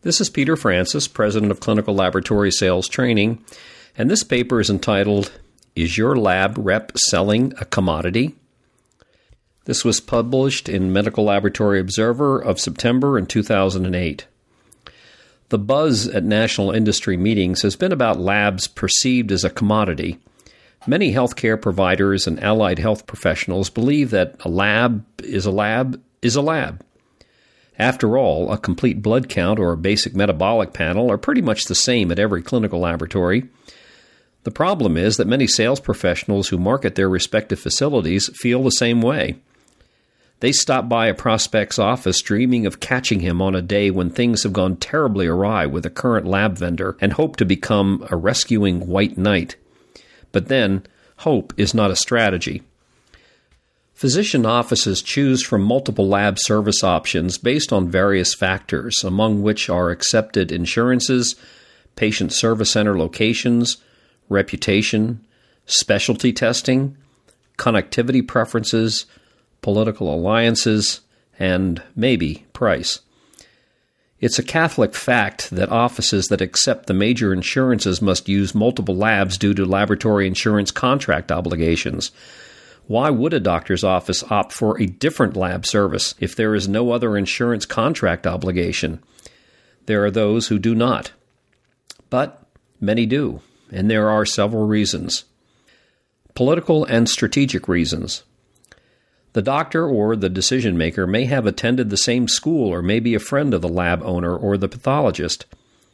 This is Peter Francis, President of Clinical Laboratory Sales Training, and this paper is entitled, Is Your Lab Rep Selling a Commodity? This was published in Medical Laboratory Observer of September in 2008. The buzz at national industry meetings has been about labs perceived as a commodity. Many healthcare providers and allied health professionals believe that a lab is a lab is a lab. After all, a complete blood count or a basic metabolic panel are pretty much the same at every clinical laboratory. The problem is that many sales professionals who market their respective facilities feel the same way. They stop by a prospect's office dreaming of catching him on a day when things have gone terribly awry with a current lab vendor and hope to become a rescuing white knight. But then, hope is not a strategy. Physician offices choose from multiple lab service options based on various factors, among which are accepted insurances, patient service center locations, reputation, specialty testing, connectivity preferences, political alliances, and maybe price. It's a Catholic fact that offices that accept the major insurances must use multiple labs due to laboratory insurance contract obligations. Why would a doctor's office opt for a different lab service if there is no other insurance contract obligation? There are those who do not. But many do, and there are several reasons. Political and strategic reasons. The doctor or the decision maker may have attended the same school or may be a friend of the lab owner or the pathologist.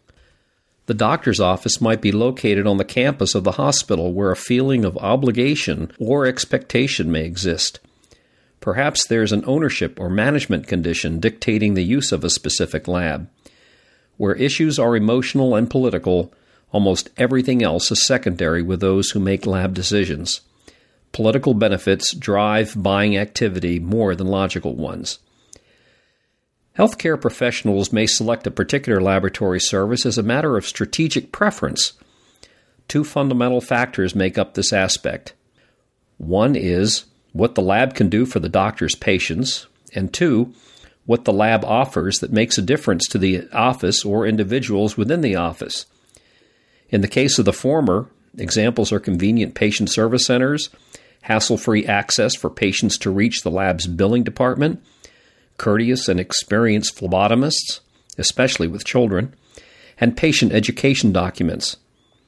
The doctor's office might be located on the campus of the hospital where a feeling of obligation or expectation may exist. Perhaps there's an ownership or management condition dictating the use of a specific lab. Where issues are emotional and political, almost everything else is secondary with those who make lab decisions. Political benefits drive buying activity more than logical ones. Healthcare professionals may select a particular laboratory service as a matter of strategic preference. Two fundamental factors make up this aspect. One is what the lab can do for the doctor's patients, and two, what the lab offers that makes a difference to the office or individuals within the office. In the case of the former, examples are convenient patient service centers, hassle-free access for patients to reach the lab's billing department, courteous and experienced phlebotomists, especially with children, and patient education documents.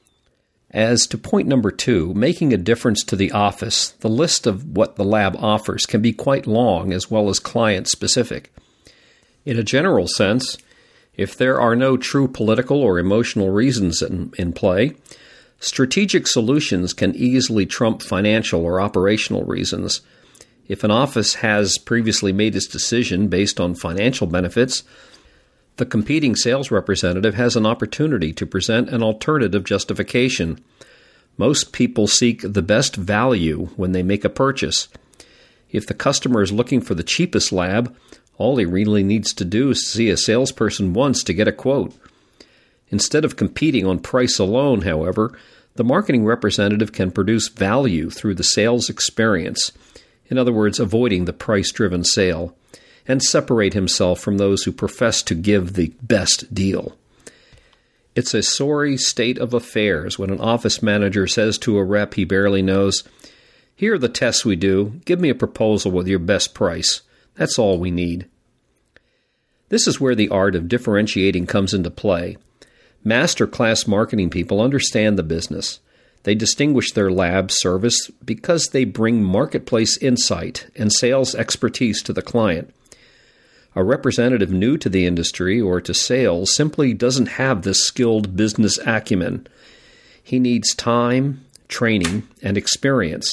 As to point number 2, making a difference to the office, the list of what the lab offers can be quite long as well as client-specific. In a general sense, if there are no true political or emotional reasons in play, strategic solutions can easily trump financial or operational reasons. If an office has previously made its decision based on financial benefits, the competing sales representative has an opportunity to present an alternative justification. Most people seek the best value when they make a purchase. If the customer is looking for the cheapest lab, all he really needs to do is see a salesperson once to get a quote. Instead of competing on price alone, however, the marketing representative can produce value through the sales experience. In other words, avoiding the price-driven sale, and separate himself from those who profess to give the best deal. It's a sorry state of affairs when an office manager says to a rep he barely knows, "Here are the tests we do. Give me a proposal with your best price. That's all we need." This is where the art of differentiating comes into play. Master-class marketing people understand the business. They distinguish their lab service because they bring marketplace insight and sales expertise to the client. A representative new to the industry or to sales simply doesn't have this skilled business acumen. He needs time, training, and experience.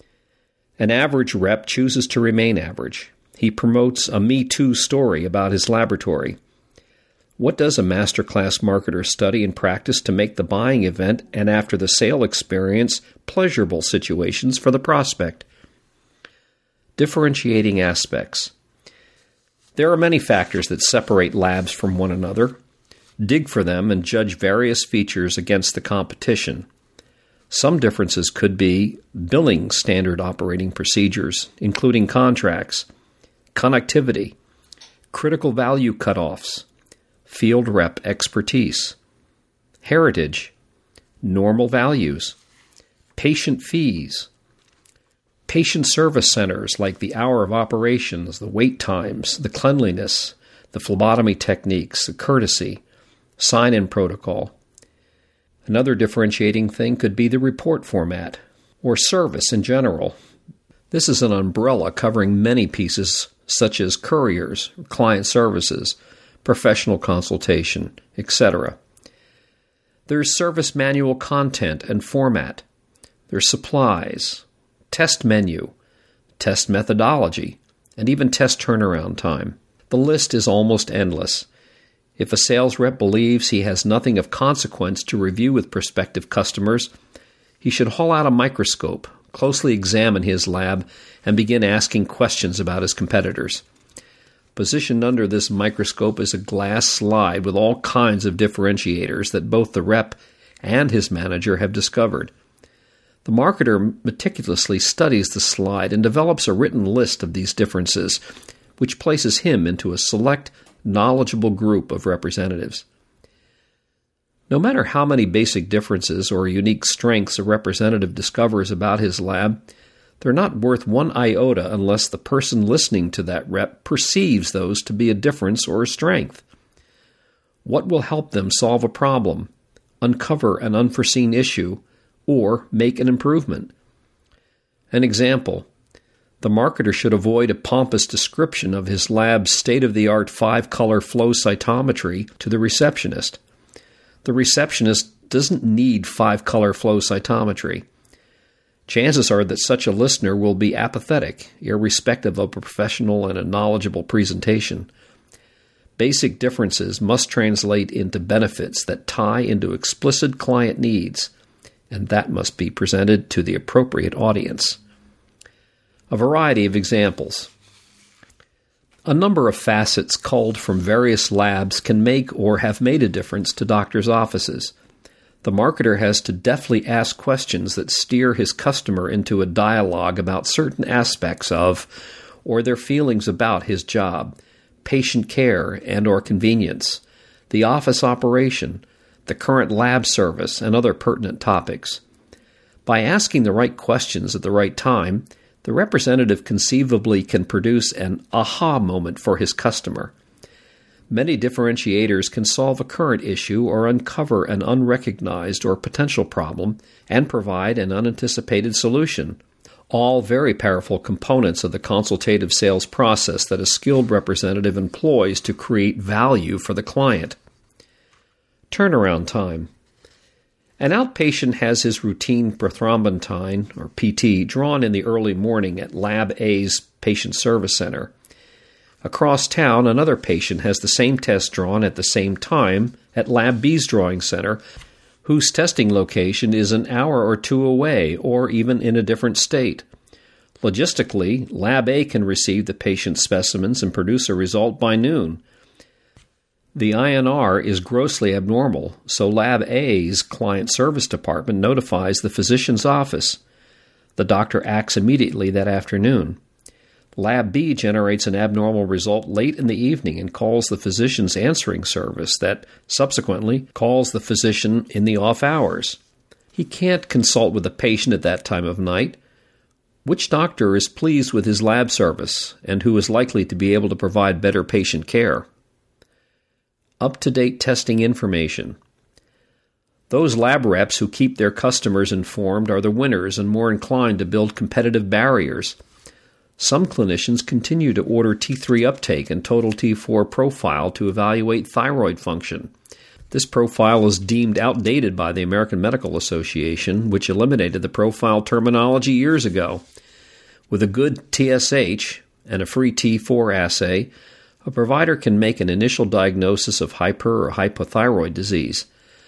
An average rep chooses to remain average. He promotes a Me Too story about his laboratory. What does a masterclass marketer study and practice to make the buying event and after the sale experience pleasurable situations for the prospect? Differentiating aspects. There are many factors that separate labs from one another. Dig for them and judge various features against the competition. Some differences could be billing standard operating procedures, including contracts, connectivity, critical value cutoffs, field rep expertise, heritage, normal values, patient fees, patient service centers like the hour of operations, the wait times, the cleanliness, the phlebotomy techniques, the courtesy, sign-in protocol. Another differentiating thing could be the report format, or service in general. This is an umbrella covering many pieces such as couriers, client services, professional consultation, etc. There's service manual content and format. There's supplies, test menu, test methodology, and even test turnaround time. The list is almost endless. If a sales rep believes he has nothing of consequence to review with prospective customers, he should haul out a microscope, closely examine his lab, and begin asking questions about his competitors. Positioned under this microscope is a glass slide with all kinds of differentiators that both the rep and his manager have discovered. The marketer meticulously studies the slide and develops a written list of these differences, which places him into a select, knowledgeable group of representatives. No matter how many basic differences or unique strengths a representative discovers about his lab, they're not worth one iota unless the person listening to that rep perceives those to be a difference or a strength. What will help them solve a problem, uncover an unforeseen issue, or make an improvement? An example: the marketer should avoid a pompous description of his lab's state-of-the-art 5-color flow cytometry to the receptionist. The receptionist doesn't need 5-color flow cytometry. Chances are that such a listener will be apathetic, irrespective of a professional and a knowledgeable presentation. Basic differences must translate into benefits that tie into explicit client needs, and that must be presented to the appropriate audience. A variety of examples. A number of facets culled from various labs can make or have made a difference to doctors' offices. The marketer has to deftly ask questions that steer his customer into a dialogue about certain aspects of, or their feelings about his job, patient care and or convenience, the office operation, the current lab service, and other pertinent topics. By asking the right questions at the right time, the representative conceivably can produce an aha moment for his customer. Many differentiators can solve a current issue or uncover an unrecognized or potential problem and provide an unanticipated solution. All very powerful components of the consultative sales process that a skilled representative employs to create value for the client. Turnaround time. An outpatient has his routine prothrombin, or PT, drawn in the early morning at Lab A's Patient Service Center. Across town, another patient has the same test drawn at the same time at Lab B's drawing center, whose testing location is an hour or two away or even in a different state. Logistically, Lab A can receive the patient's specimens and produce a result by noon. The INR is grossly abnormal, so Lab A's client service department notifies the physician's office. The doctor acts immediately that afternoon. Lab B generates an abnormal result late in the evening and calls the physician's answering service that subsequently calls the physician in the off hours. He can't consult with the patient at that time of night. Which doctor is pleased with his lab service and who is likely to be able to provide better patient care? Up-to-date testing information. Those lab reps who keep their customers informed are the winners and more inclined to build competitive barriers. Some clinicians continue to order T3 uptake and total T4 profile to evaluate thyroid function. This profile is deemed outdated by the American Medical Association, which eliminated the profile terminology years ago. With a good TSH and a free T4 assay, a provider can make an initial diagnosis of hyper or hypothyroid disease.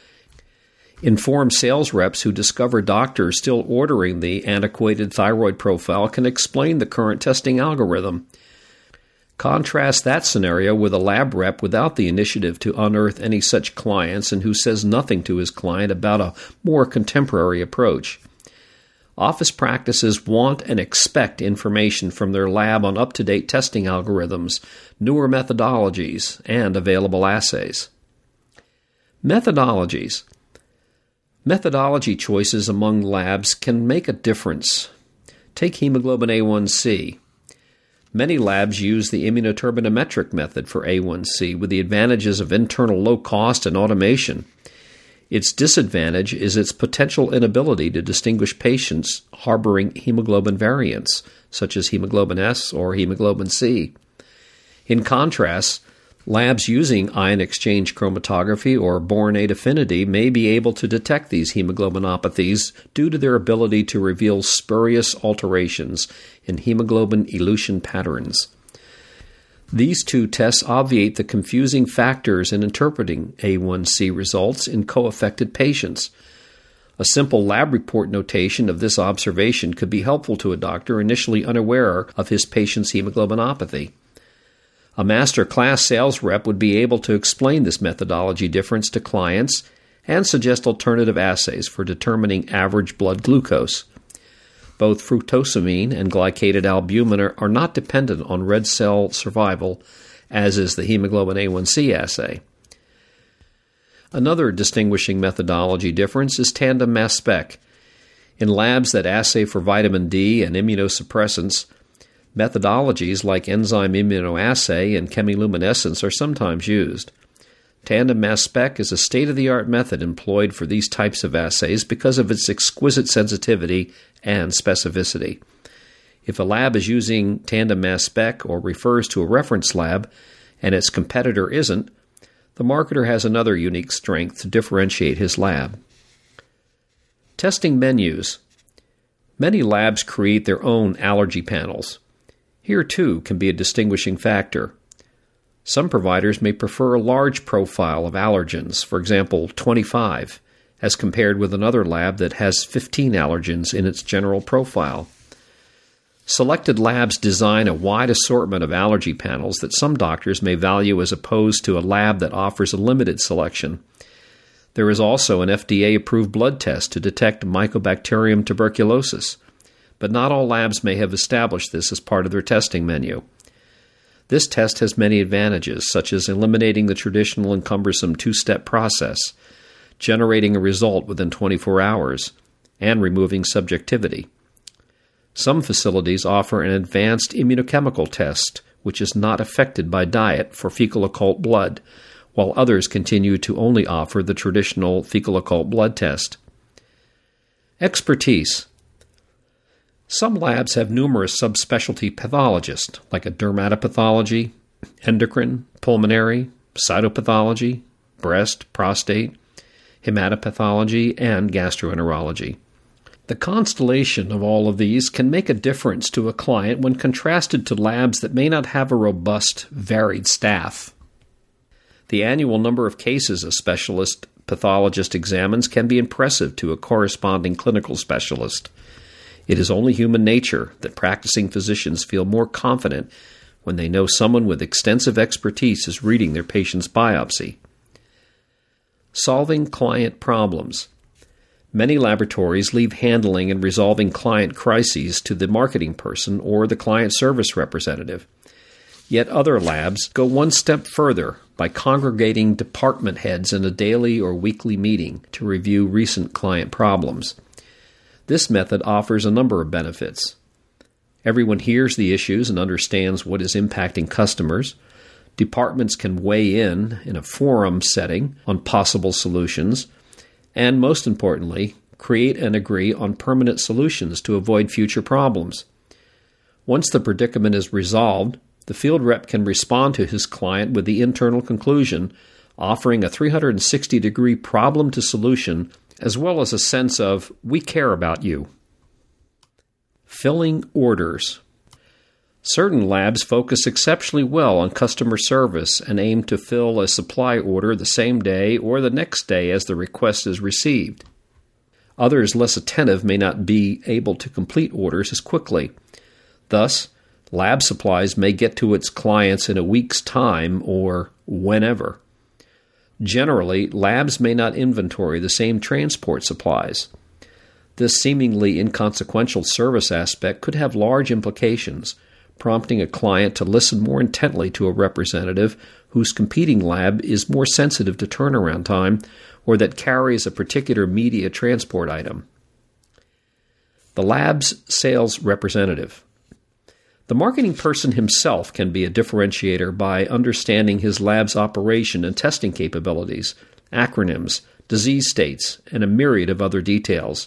Informed sales reps who discover doctors still ordering the antiquated thyroid profile can explain the current testing algorithm. Contrast that scenario with a lab rep without the initiative to unearth any such clients and who says nothing to his client about a more contemporary approach. Office practices want and expect information from their lab on up-to-date testing algorithms, newer methodologies, and available assays. Methodologies. Methodology choices among labs can make a difference. Take hemoglobin A1C. Many labs use the immunoturbidimetric method for A1C with the advantages of internal low cost and automation. Its disadvantage is its potential inability to distinguish patients harboring hemoglobin variants, such as hemoglobin S or hemoglobin C. In contrast, labs using ion exchange chromatography or boronate affinity may be able to detect these hemoglobinopathies due to their ability to reveal spurious alterations in hemoglobin elution patterns. These two tests obviate the confusing factors in interpreting A1C results in co-affected patients. A simple lab report notation of this observation could be helpful to a doctor initially unaware of his patient's hemoglobinopathy. A master class sales rep would be able to explain this methodology difference to clients and suggest alternative assays for determining average blood glucose. Both fructosamine and glycated albumin are not dependent on red cell survival, as is the hemoglobin A1C assay. Another distinguishing methodology difference is tandem mass spec. In labs that assay for vitamin D and immunosuppressants, methodologies like enzyme immunoassay and chemiluminescence are sometimes used. Tandem mass spec is a state-of-the-art method employed for these types of assays because of its exquisite sensitivity and specificity. If a lab is using tandem mass spec or refers to a reference lab and its competitor isn't, the marketer has another unique strength to differentiate his lab. Testing menus. Many labs create their own allergy panels. Here, too, can be a distinguishing factor. Some providers may prefer a large profile of allergens, for example, 25, as compared with another lab that has 15 allergens in its general profile. Selected labs design a wide assortment of allergy panels that some doctors may value as opposed to a lab that offers a limited selection. There is also an FDA-approved blood test to detect Mycobacterium tuberculosis, but not all labs may have established this as part of their testing menu. This test has many advantages, such as eliminating the traditional and cumbersome two-step process, generating a result within 24 hours, and removing subjectivity. Some facilities offer an advanced immunochemical test, which is not affected by diet for fecal occult blood, while others continue to only offer the traditional fecal occult blood test. Expertise. Some labs have numerous subspecialty pathologists, like a dermatopathology, endocrine, pulmonary, cytopathology, breast, prostate, hematopathology, and gastroenterology. The constellation of all of these can make a difference to a client when contrasted to labs that may not have a robust, varied staff. The annual number of cases a specialist pathologist examines can be impressive to a corresponding clinical specialist. It is only human nature that practicing physicians feel more confident when they know someone with extensive expertise is reading their patient's biopsy. Solving client problems. Many laboratories leave handling and resolving client crises to the marketing person or the client service representative. Yet other labs go one step further by congregating department heads in a daily or weekly meeting to review recent client problems. This method offers a number of benefits. Everyone hears the issues and understands what is impacting customers. Departments can weigh in a forum setting on possible solutions. And most importantly, create and agree on permanent solutions to avoid future problems. Once the predicament is resolved, the field rep can respond to his client with the internal conclusion, offering a 360-degree problem to solution, as well as a sense of, we care about you. Filling orders. Certain labs focus exceptionally well on customer service and aim to fill a supply order the same day or the next day as the request is received. Others, less attentive, may not be able to complete orders as quickly. Thus, lab supplies may get to its clients in a week's time or whenever. Generally, labs may not inventory the same transport supplies. This seemingly inconsequential service aspect could have large implications, prompting a client to listen more intently to a representative whose competing lab is more sensitive to turnaround time or that carries a particular media transport item. The lab's sales representative. The marketing person himself can be a differentiator by understanding his lab's operation and testing capabilities, acronyms, disease states, and a myriad of other details.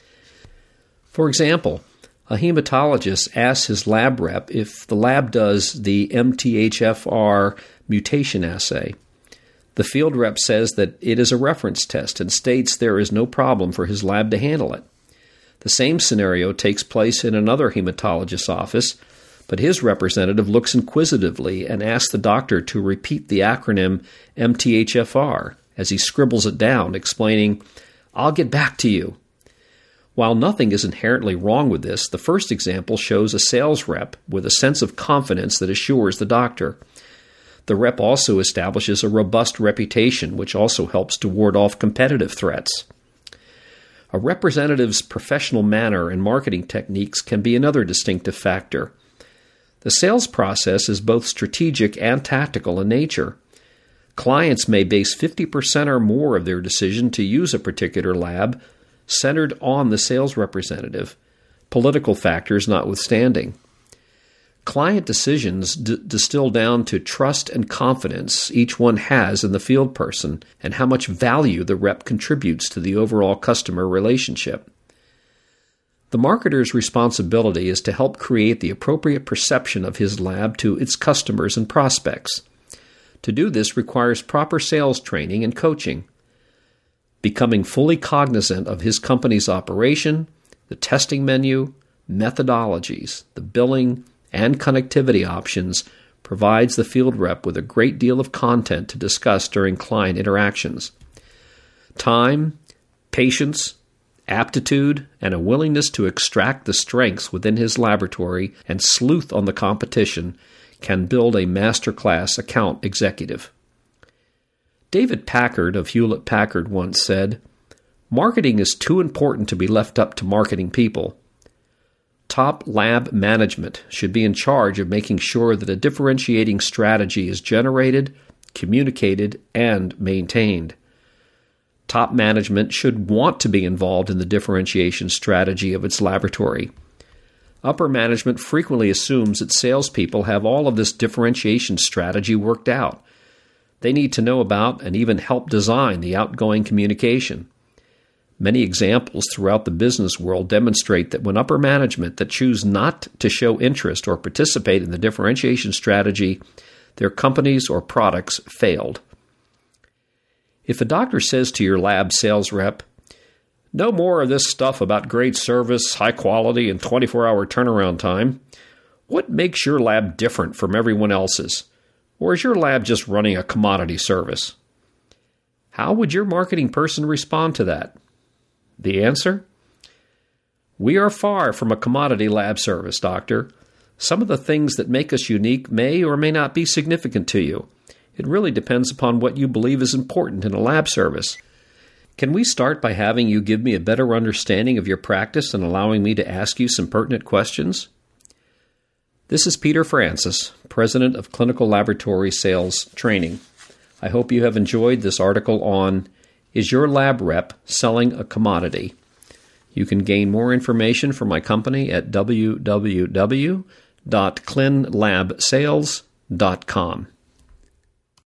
For example, a hematologist asks his lab rep if the lab does the MTHFR mutation assay. The field rep says that it is a reference test and states there is no problem for his lab to handle it. The same scenario takes place in another hematologist's office, but his representative looks inquisitively and asks the doctor to repeat the acronym MTHFR as he scribbles it down, explaining, "I'll get back to you." While nothing is inherently wrong with this, the first example shows a sales rep with a sense of confidence that assures the doctor. The rep also establishes a robust reputation, which also helps to ward off competitive threats. A representative's professional manner and marketing techniques can be another distinctive factor. The sales process is both strategic and tactical in nature. Clients may base 50% or more of their decision to use a particular lab centered on the sales representative, political factors notwithstanding. Client decisions distill down to trust and confidence each one has in the field person and how much value the rep contributes to the overall customer relationship. The marketer's responsibility is to help create the appropriate perception of his lab to its customers and prospects. To do this requires proper sales training and coaching. Becoming fully cognizant of his company's operation, the testing menu, methodologies, the billing, and connectivity options provides the field rep with a great deal of content to discuss during client interactions. Time, patience, aptitude, and a willingness to extract the strengths within his laboratory and sleuth on the competition can build a master-class account executive. David Packard of Hewlett-Packard once said, "Marketing is too important to be left up to marketing people. Top lab management should be in charge of making sure that a differentiating strategy is generated, communicated, and maintained. Top management should want to be involved in the differentiation strategy of its laboratory. Upper management frequently assumes that salespeople have all of this differentiation strategy worked out. They need to know about and even help design the outgoing communication. Many examples throughout the business world demonstrate that when upper management that choose not to show interest or participate in the differentiation strategy, their companies or products failed." If a doctor says to your lab sales rep, "No more of this stuff about great service, high quality, and 24-hour turnaround time," what makes your lab different from everyone else's? Or is your lab just running a commodity service? How would your marketing person respond to that? The answer? "We are far from a commodity lab service, doctor. Some of the things that make us unique may or may not be significant to you. It really depends upon what you believe is important in a lab service. Can we start by having you give me a better understanding of your practice and allowing me to ask you some pertinent questions?" This is Peter Francis, President of Clinical Laboratory Sales Training. I hope you have enjoyed this article on "Is Your Lab Rep Selling a Commodity?" You can gain more information from my company at www.clinlabsales.com.